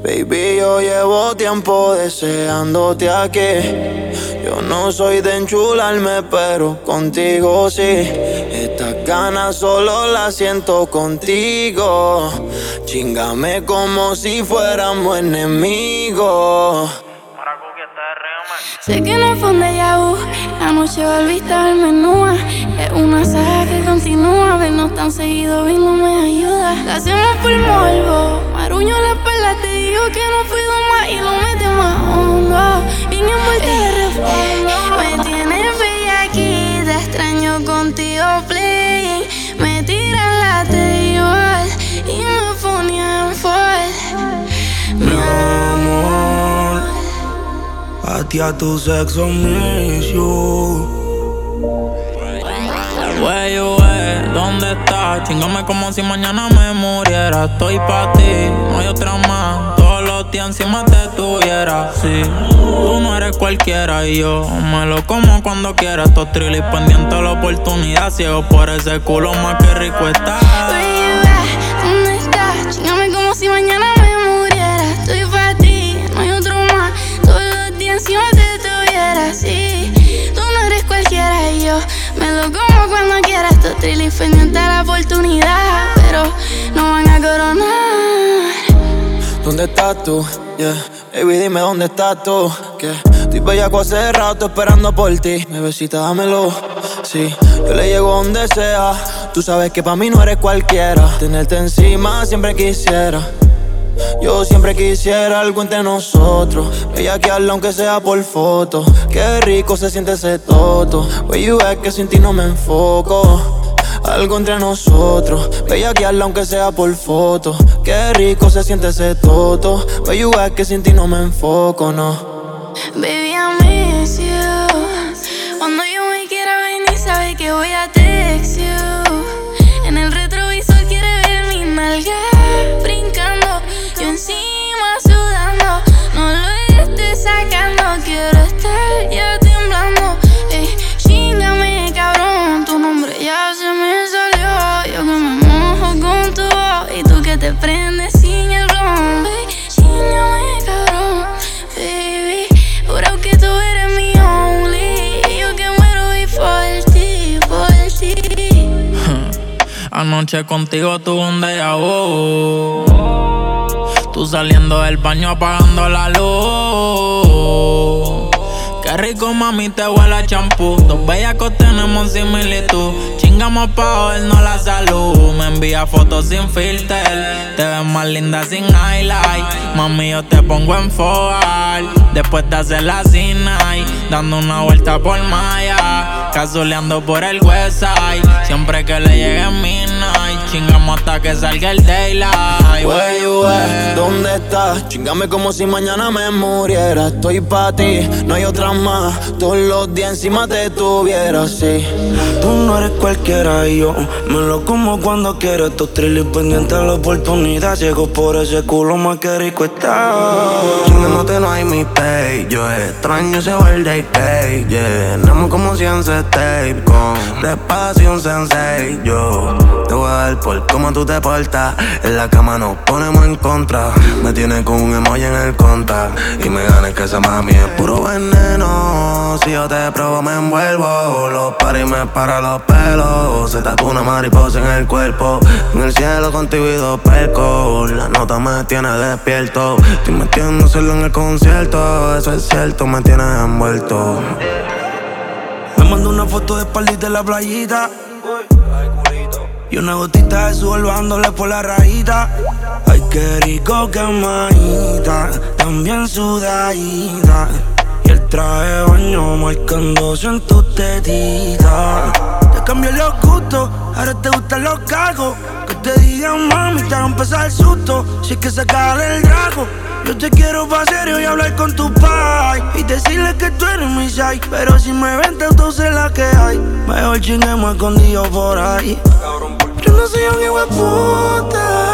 Baby, yo llevo tiempo deseándote aquí. Yo no soy de enchularme, pero contigo sí. Estas ganas solo las siento contigo. Chíngame como si fuéramos enemigos. Sé que no fue un déjà vu, la noche volviste a verme nua. Es una saga que continúa, vernos tan seguido y no me ayuda. Lo hacemos por morbo, maruño la espalda, te digo que no fui más y lo mete más hondo. Bien envuelta de refondo, me tienes bellaquita, extraño contigo playing. Me tiran la table y me ponían full. Mi amor, a ti a tu sexo miss you. Wey, ¿dónde estás? Chingame como si mañana me muriera. Estoy pa' ti, no hay otra más. Todos los días encima te tuviera. Sí, tú no eres cualquiera y yo me lo como cuando quiera. Estos trillis pendientes a la oportunidad. Ciego por ese culo más que rico está. ¿Dónde estás? Chingame como si mañana me muriera. Estoy pa' ti, no hay otro más. Todos los días encima te tuviera. Sí, tú no eres cualquiera y yo me lo como cuando quiera. Estos trillis pendientes a la oportunidad, pero no van a coronar. ¿Dónde estás tú? Yeah. Baby, dime dónde estás tú. Que estoy bellaco hace rato esperando por ti. Bebecita, dámelo. Sí, yo le llego donde sea. Tú sabes que pa' mí no eres cualquiera. Tenerte encima siempre quisiera. Yo siempre quisiera algo entre nosotros. Bellaquearlo aunque sea por foto. Qué rico se siente ese toto. Where you at, que sin ti no me enfoco. Algo entre nosotros, bellaquearla aunque sea por foto. Qué rico se siente ese toto. Where you at, que sin ti no me enfoco, no. Baby, I miss you. Cuando yo me quiera venir, sabe que voy a text you. En el retrovisor quiere ver mi nalga brincando, yo encima sudando. No lo estés sacando, quiero estar ya temblando. Ey, chíngame, cabrón, tu nombre ya se me salió. Yo que me mojo con tu voz y tú que te prendes sin el ron. Chíngame, cabrón, baby. Juro que tú eres mi only. Y yo que muero y por ti, por ti. Anoche contigo tuve un déjà vu. Tú saliendo del baño apagando la luz. Qué rico, mami, te huele a champú. Dos bellacos tenemos similitud. Chingamos pa' jodernos la salud. Me envía fotos sin filter. Te ves más linda sin highlight. Mami, yo te pongo en foal. Después de hacer la night, dando una vuelta por Maya, cazuleando por el westside. Siempre que le llegue midnight, chingamos hasta que salga el daylight. Where you at, ¿dónde estás? Chingame como si mañana me muriera. Estoy pa' ti, no hay otra más. Todos los días encima te tuviera, sí. Tú no eres cualquiera y yo me lo como cuando quiero. Estos trillis pendientes a la oportunidad. Ciego por ese culo más que rico está. Chingándote no hay mi pay. Yo extraño ese birthday cake. Llenamos como 100 tape con despacio un sensei. Yo te voy a dar por cómo tú te portas. En la cama nos ponemos en contra. Me tienes con un emoji en el contact. Y me ganes que esa mami es puro veneno. Si yo te pruebo me envuelvo. Los paris me para los pelos. Se tatúa una mariposa en el cuerpo. En el cielo contigo y dos percos. La nota me tiene despierto. Estoy metiéndoselo en el concierto. Eso es cierto, me tienes envuelto. Me mando una foto de espaldita en la playita. Y una gotita de sudor bajándole por la rayita. Ay, qué rico quemadita, también sudadita. Y el traje de baño marcándose en tus tetitas. Te cambié los gustos, ahora te gustan los cagos. Que te digan mami, te va a empezar el susto. Si es que sacar el drago. Yo te quiero pa' serio y hablar con tu pai. Y decirle que tú eres mi side. Pero si me ven, tú sé la que hay. Mejor chinguemos escondido por ahí. Yo no soy un hijo de puta.